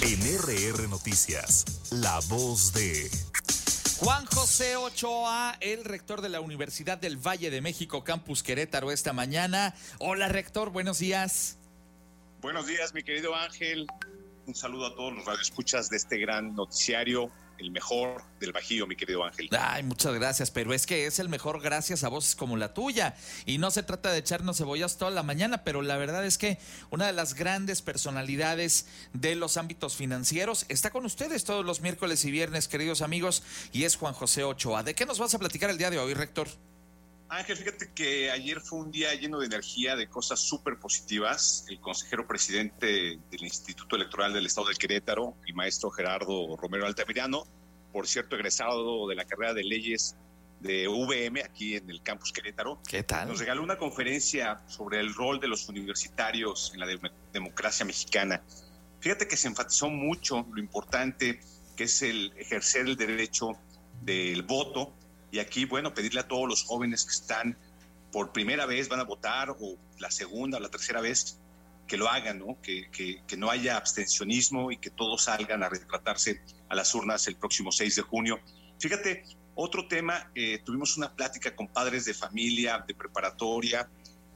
En RR Noticias, la voz de Juan José Ochoa, el rector de la Universidad del Valle de México, Campus Querétaro, esta mañana. Hola, rector, buenos días. Buenos días, mi querido Ángel. Un saludo a todos los radioescuchas de este gran noticiario, el mejor del Bajío, mi querido Ángel. Ay, muchas gracias, pero es que es el mejor gracias a voces como la tuya. Y no se trata de echarnos cebollas toda la mañana, pero la verdad es que una de las grandes personalidades de los ámbitos financieros está con ustedes todos los miércoles y viernes, queridos amigos, y es Juan José Ochoa. ¿De qué nos vas a platicar el día de hoy, rector? Ángel, fíjate que ayer fue un día lleno de energía, de cosas súper positivas. El consejero presidente del Instituto Electoral del Estado de Querétaro, el maestro Gerardo Romero Altamirano, por cierto, egresado de la carrera de leyes de UVM aquí en el Campus Querétaro. ¿Qué tal? Nos regaló una conferencia sobre el rol de los universitarios en la democracia mexicana. Fíjate que se enfatizó mucho lo importante que es el ejercer el derecho del voto. Y aquí, bueno, pedirle a todos los jóvenes que están por primera vez, van a votar, o la segunda o la tercera vez, que lo hagan, ¿no? Que no haya abstencionismo y que todos salgan a retratarse a las urnas el próximo 6 de junio. Fíjate, otro tema, tuvimos una plática con padres de familia, de preparatoria,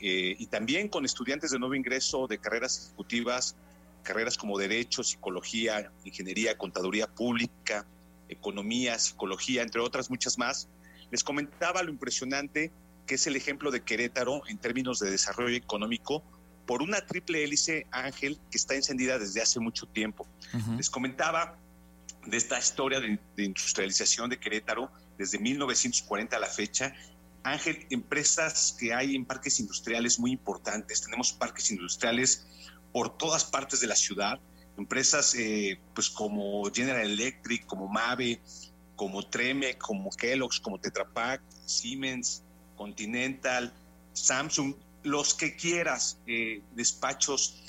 y también con estudiantes de nuevo ingreso de carreras ejecutivas, carreras como Derecho, Psicología, Ingeniería, Contaduría Pública, Economía, Psicología, entre otras muchas más. Les comentaba lo impresionante que es el ejemplo de Querétaro en términos de desarrollo económico por una triple hélice, Ángel, que está encendida desde hace mucho tiempo. Les comentaba de esta historia de industrialización de Querétaro desde 1940 a la fecha. Ángel, empresas que hay en parques industriales muy importantes. Tenemos parques industriales por todas partes de la ciudad. Empresas pues como General Electric, como Mave, como Treme, como Kellogg's, como Tetra Pak, Siemens, Continental, Samsung, los que quieras, despachos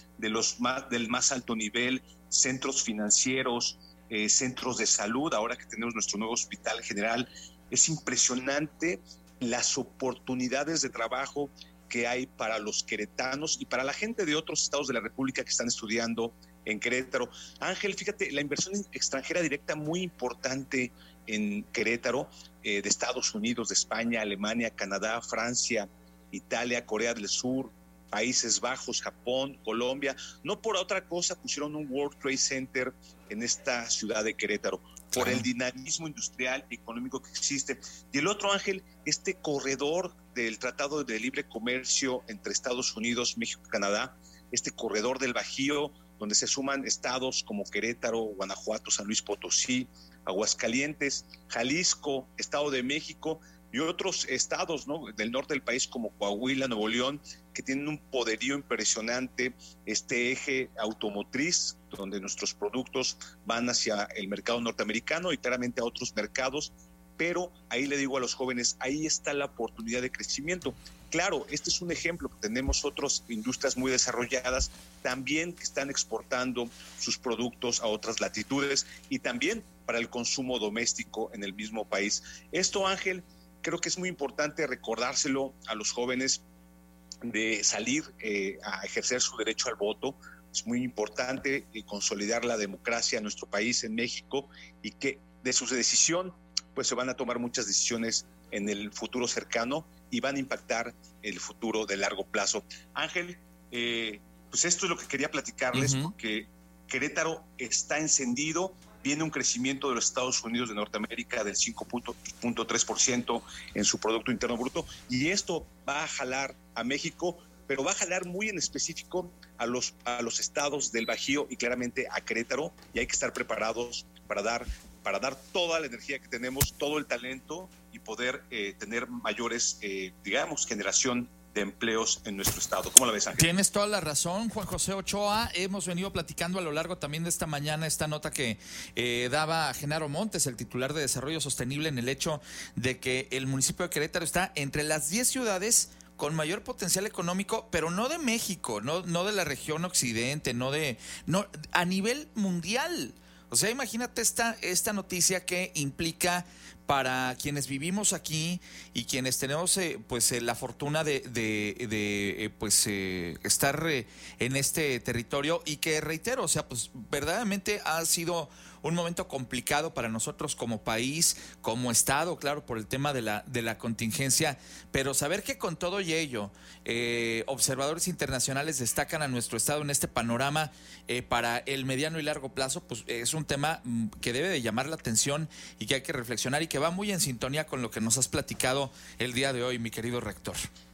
del más alto nivel, centros financieros, centros de salud, ahora que tenemos nuestro nuevo hospital general. Es impresionante las oportunidades de trabajo que hay para los queretanos y para la gente de otros estados de la República que están estudiando en Querétaro. Ángel, fíjate, la inversión extranjera directa muy importante en Querétaro, de Estados Unidos, de España, Alemania, Canadá, Francia, Italia, Corea del Sur, Países Bajos, Japón, Colombia. No por otra cosa pusieron un World Trade Center en esta ciudad de Querétaro, por el dinamismo industrial y económico que existe. Y el otro, Ángel, este corredor del Tratado de Libre Comercio entre Estados Unidos, México y Canadá, este corredor del Bajío, donde se suman estados como Querétaro, Guanajuato, San Luis Potosí, Aguascalientes, Jalisco, Estado de México y otros estados, ¿no?, del norte del país como Coahuila, Nuevo León, que tienen un poderío impresionante, este eje automotriz, donde nuestros productos van hacia el mercado norteamericano y claramente a otros mercados, pero ahí le digo a los jóvenes, ahí está la oportunidad de crecimiento. Claro, este es un ejemplo, tenemos otras industrias muy desarrolladas también que están exportando sus productos a otras latitudes y también para el consumo doméstico en el mismo país. Esto, Ángel, creo que es muy importante recordárselo a los jóvenes, de salir a ejercer su derecho al voto. Es muy importante consolidar la democracia en nuestro país, en México, y que de su decisión pues se van a tomar muchas decisiones en el futuro cercano y van a impactar el futuro de largo plazo. Ángel, pues esto es lo que quería platicarles, porque Querétaro está encendido, viene un crecimiento de los Estados Unidos de Norteamérica del 5.3% en su Producto Interno Bruto, y esto va a jalar a México, pero va a jalar muy en específico a los estados del Bajío y claramente a Querétaro, y hay que estar preparados para dar toda la energía que tenemos, todo el talento y poder tener mayores, generación de empleos en nuestro estado. ¿Cómo la ves, Ángel? Tienes toda la razón, Juan José Ochoa. Hemos venido platicando a lo largo también de esta mañana esta nota que daba Genaro Montes, el titular de Desarrollo Sostenible, en el hecho de que el municipio de Querétaro está entre las 10 ciudades con mayor potencial económico, pero no de México, no de la región occidente, no a nivel mundial. O sea, imagínate esta noticia que implica para quienes vivimos aquí y quienes tenemos la fortuna de estar en este territorio, y que reitero, o sea, pues verdaderamente ha sido un momento complicado para nosotros como país, como Estado, claro, por el tema de la contingencia, pero saber que con todo y ello, observadores internacionales destacan a nuestro Estado en este panorama para el mediano y largo plazo, pues es un tema que debe de llamar la atención y que hay que reflexionar y que va muy en sintonía con lo que nos has platicado el día de hoy, mi querido rector.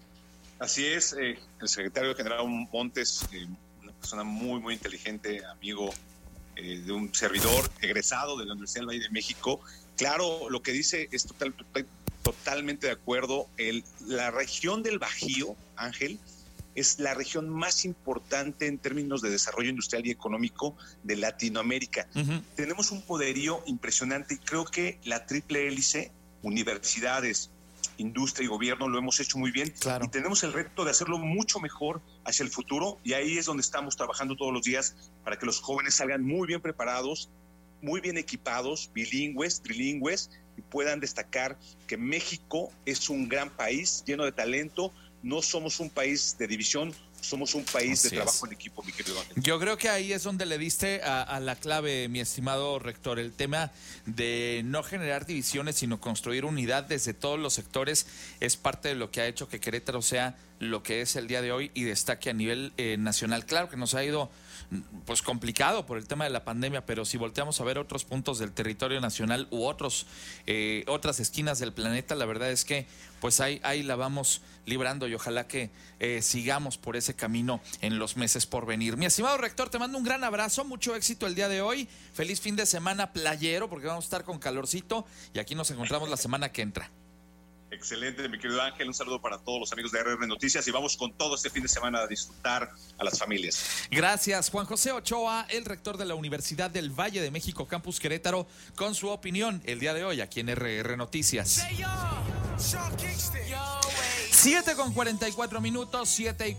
Así es, el secretario general Montes, una persona muy, muy inteligente, amigo de un servidor egresado de la Universidad del Valle de México. Claro, lo que dice es totalmente de acuerdo. La región del Bajío, Ángel, es la región más importante en términos de desarrollo industrial y económico de Latinoamérica. Uh-huh. Tenemos un poderío impresionante y creo que la triple hélice, universidades, industria y gobierno, lo hemos hecho muy bien. Claro. Y tenemos el reto de hacerlo mucho mejor hacia el futuro, y ahí es donde estamos trabajando todos los días para que los jóvenes salgan muy bien preparados, muy bien equipados, bilingües, trilingües, y puedan destacar que México es un gran país lleno de talento. No somos un país de división, somos un país de trabajo en equipo, mi querido Ángel. Yo creo que ahí es donde le diste a la clave, mi estimado rector, el tema de no generar divisiones, sino construir unidad desde todos los sectores, es parte de lo que ha hecho que Querétaro sea lo que es el día de hoy y destaque a nivel nacional. Claro que nos ha ido pues complicado por el tema de la pandemia, pero si volteamos a ver otros puntos del territorio nacional u otras esquinas del planeta, la verdad es que pues ahí la vamos librando, y ojalá que sigamos por ese camino en los meses por venir. Mi estimado rector, te mando un gran abrazo, mucho éxito el día de hoy, feliz fin de semana playero, porque vamos a estar con calorcito, y aquí nos encontramos la semana que entra. Excelente, mi querido Ángel, un saludo para todos los amigos de RR Noticias, y vamos con todo este fin de semana a disfrutar a las familias. Gracias, Juan José Ochoa, el rector de la Universidad del Valle de México, Campus Querétaro, con su opinión el día de hoy aquí en RR Noticias. 7:44 minutos,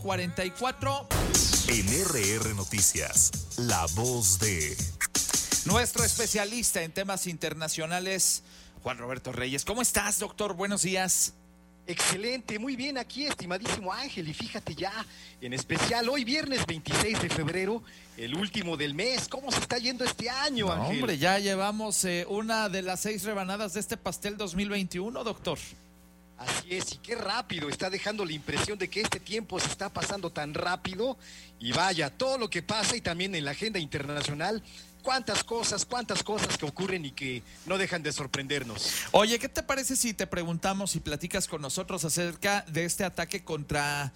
7:44. En RR Noticias, la voz de nuestro especialista en temas internacionales, Juan Roberto Reyes. ¿Cómo estás, doctor? Buenos días. Excelente, muy bien aquí, estimadísimo Ángel, y fíjate ya, en especial hoy viernes 26 de febrero, el último del mes. ¿Cómo se está yendo este año, Ángel? Hombre, ya llevamos una de las 6 rebanadas de este pastel 2021, doctor. Así es, y qué rápido, está dejando la impresión de que este tiempo se está pasando tan rápido, y vaya, todo lo que pasa, y también en la agenda internacional, cuántas cosas que ocurren y que no dejan de sorprendernos. Oye, ¿qué te parece si te preguntamos y platicas con nosotros acerca de este ataque contra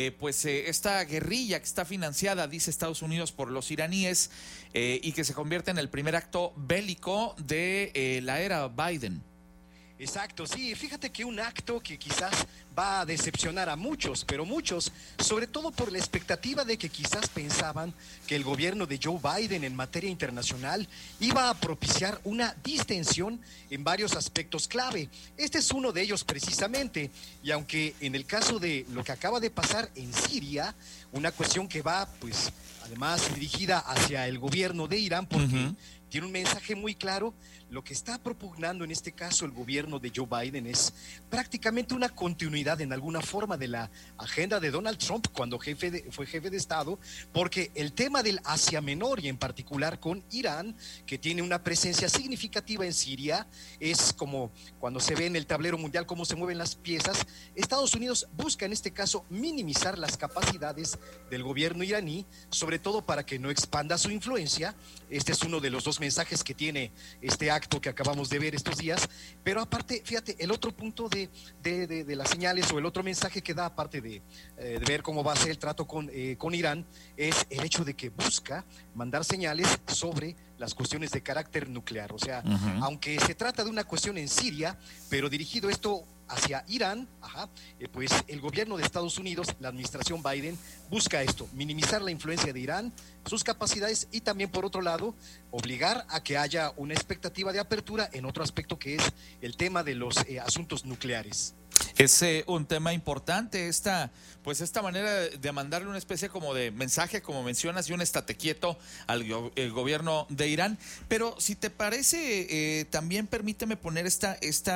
esta guerrilla que está financiada, dice Estados Unidos, por los iraníes, y que se convierte en el primer acto bélico de la era Biden? Exacto, sí, fíjate que un acto que quizás va a decepcionar a muchos, pero muchos, sobre todo por la expectativa de que quizás pensaban que el gobierno de Joe Biden en materia internacional iba a propiciar una distensión en varios aspectos clave. Este es uno de ellos precisamente, y aunque en el caso de lo que acaba de pasar en Siria, una cuestión que va pues además dirigida hacia el gobierno de Irán, porque tiene un mensaje muy claro. Lo que está propugnando en este caso el gobierno de Joe Biden es prácticamente una continuidad en alguna forma de la agenda de Donald Trump cuando fue jefe de Estado, porque el tema del Asia Menor, y en particular con Irán, que tiene una presencia significativa en Siria, es como cuando se ve en el tablero mundial cómo se mueven las piezas. Estados Unidos busca en este caso minimizar las capacidades del gobierno iraní, sobre todo para que no expanda su influencia. Este es uno de los dos mensajes que tiene este acto que acabamos de ver estos días, pero aparte, fíjate, el otro punto de las señales, o el otro mensaje que da, aparte de ver cómo va a ser el trato con Irán, es el hecho de que busca mandar señales sobre las cuestiones de carácter nuclear. O sea, aunque se trata de una cuestión en Siria, pero dirigido esto hacia Irán, pues el gobierno de Estados Unidos, la administración Biden, busca esto, minimizar la influencia de Irán, sus capacidades, y también, por otro lado, obligar a que haya una expectativa de apertura en otro aspecto, que es el tema de los asuntos nucleares. Es un tema importante esta manera de mandarle una especie como de mensaje, como mencionas, y un estate quieto al gobierno de Irán. Pero si te parece, también permíteme poner esta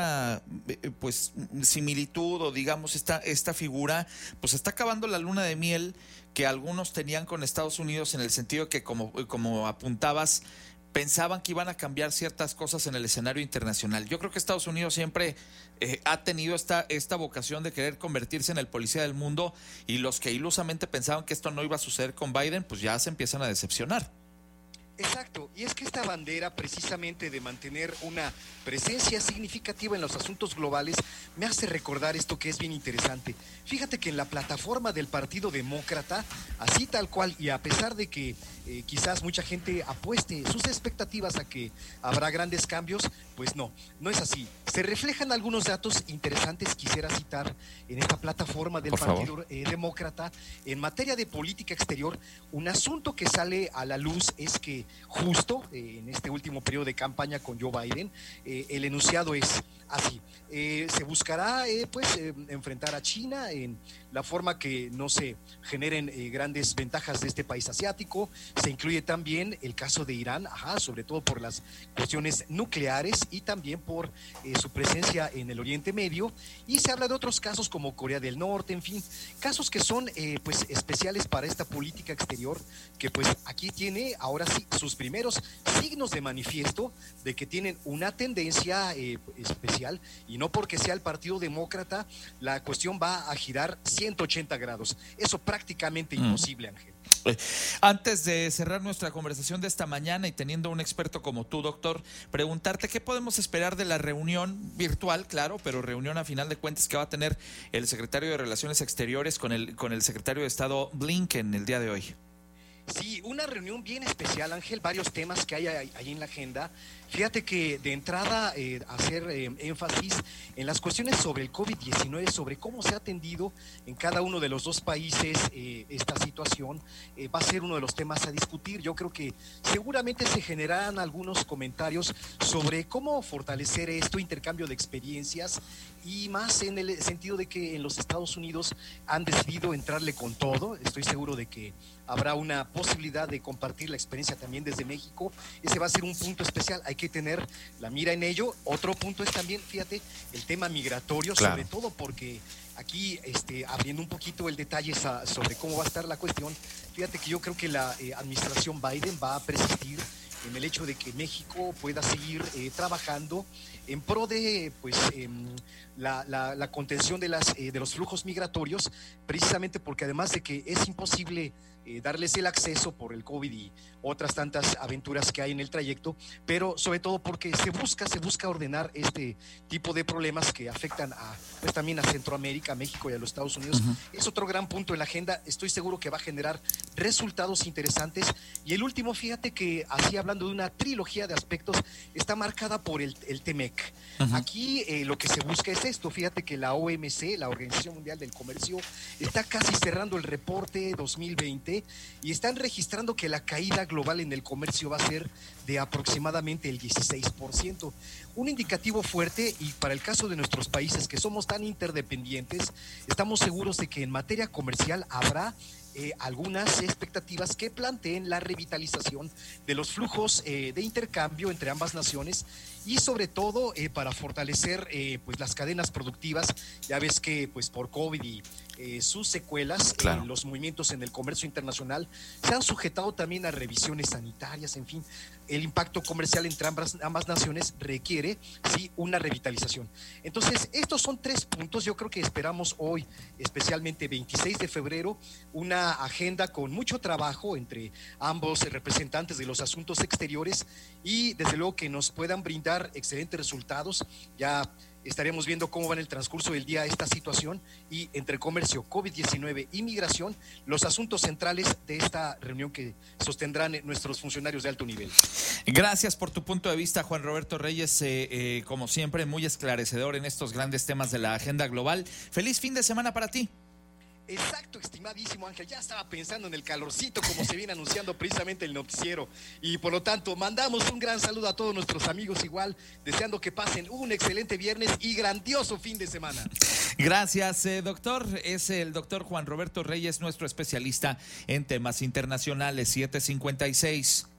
pues similitud, o digamos esta figura. Pues está acabando la luna de miel que algunos tenían con Estados Unidos, en el sentido que, como apuntabas, pensaban que iban a cambiar ciertas cosas en el escenario internacional. Yo creo que Estados Unidos siempre ha tenido esta vocación de querer convertirse en el policía del mundo, y los que ilusamente pensaban que esto no iba a suceder con Biden, pues ya se empiezan a decepcionar. Exacto, y es que esta bandera precisamente de mantener una presencia significativa en los asuntos globales me hace recordar esto que es bien interesante. Fíjate que en la plataforma del Partido Demócrata, así tal cual, y a pesar de que quizás mucha gente apueste sus expectativas a que habrá grandes cambios, pues no es así. Se reflejan algunos datos interesantes, quisiera citar en esta plataforma del Partido Demócrata. En materia de política exterior, un asunto que sale a la luz es que justo en este último periodo de campaña con Joe Biden, el enunciado es así: se buscará enfrentar a China en la forma que no se generen grandes ventajas de este país asiático. Se incluye también el caso de Irán, sobre todo por las cuestiones nucleares y también por su presencia en el Oriente Medio, y se habla de otros casos como Corea del Norte, en fin, casos que son pues especiales para esta política exterior, que pues aquí tiene ahora sí sus primeros signos de manifiesto de que tienen una tendencia especial, y no porque sea el Partido Demócrata la cuestión va a girar 180 grados. Eso prácticamente imposible, Ángel. Antes de cerrar nuestra conversación de esta mañana, y teniendo un experto como tú, doctor, preguntarte qué podemos esperar de la reunión virtual, claro, pero reunión a final de cuentas, que va a tener el secretario de Relaciones Exteriores con el secretario de Estado Blinken el día de hoy. Sí, una reunión bien especial, Ángel, varios temas que hay ahí en la agenda. Fíjate que de entrada hacer énfasis en las cuestiones sobre el COVID-19, sobre cómo se ha atendido en cada uno de los dos países esta situación, va a ser uno de los temas a discutir. Yo creo que seguramente se generarán algunos comentarios sobre cómo fortalecer esto, intercambio de experiencias, y más en el sentido de que en los Estados Unidos han decidido entrarle con todo. Estoy seguro de que habrá una posibilidad de compartir la experiencia también desde México. Ese va a ser un punto especial, hay que tener la mira en ello. Otro punto es también, fíjate, el tema migratorio, claro, sobre todo porque aquí, abriendo un poquito el detalle sobre cómo va a estar la cuestión, fíjate que yo creo que la administración Biden va a persistir en el hecho de que México pueda seguir trabajando en pro de la contención de los flujos migratorios, precisamente porque además de que es imposible darles el acceso por el COVID y otras tantas aventuras que hay en el trayecto, pero sobre todo porque se busca ordenar este tipo de problemas que afectan también a Centroamérica, a México y a los Estados Unidos. Es otro gran punto en la agenda. Estoy seguro que va a generar resultados interesantes. Y el último, fíjate que así hablando de una trilogía de aspectos, está marcada por el TEMEC. Aquí lo que se busca es esto. Fíjate que la OMC, la Organización Mundial del Comercio, está casi cerrando el reporte 2020 y están registrando que la caída global en el comercio va a ser de aproximadamente el 16%. Un indicativo fuerte, y para el caso de nuestros países que somos tan interdependientes, estamos seguros de que en materia comercial habrá algunas expectativas que planteen la revitalización de los flujos de intercambio entre ambas naciones, y sobre todo para fortalecer pues las cadenas productivas. Ya ves que pues por COVID y sus secuelas, claro, los movimientos en el comercio internacional se han sujetado también a revisiones sanitarias. En fin, el impacto comercial entre ambas naciones requiere una revitalización. Entonces, estos son 3 puntos. Yo creo que esperamos hoy, especialmente 26 de febrero, una agenda con mucho trabajo entre ambos representantes de los asuntos exteriores, y desde luego que nos puedan brindar excelentes resultados. Ya estaremos viendo cómo va en el transcurso del día esta situación, y entre comercio, COVID-19 y migración, los asuntos centrales de esta reunión que sostendrán nuestros funcionarios de alto nivel. Gracias por tu punto de vista, Juan Roberto Reyes, como siempre muy esclarecedor en estos grandes temas de la agenda global. Feliz fin de semana para ti. Exacto, estimadísimo Ángel, ya estaba pensando en el calorcito como se viene anunciando precisamente el noticiero y por lo tanto mandamos un gran saludo a todos nuestros amigos igual, deseando que pasen un excelente viernes y grandioso fin de semana. Gracias, doctor. Es el doctor Juan Roberto Reyes, nuestro especialista en temas internacionales. 7:56.